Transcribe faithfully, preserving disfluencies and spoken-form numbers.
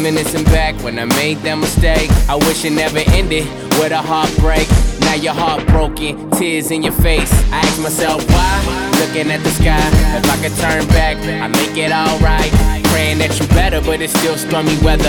reminiscing back when I made that mistake. I wish it never ended with a heartbreak. Now you're heartbroken, tears in your face. I ask myself why, looking at the sky. If I could turn back, I'd make it alright. Praying that you're better, but it's still stormy weather.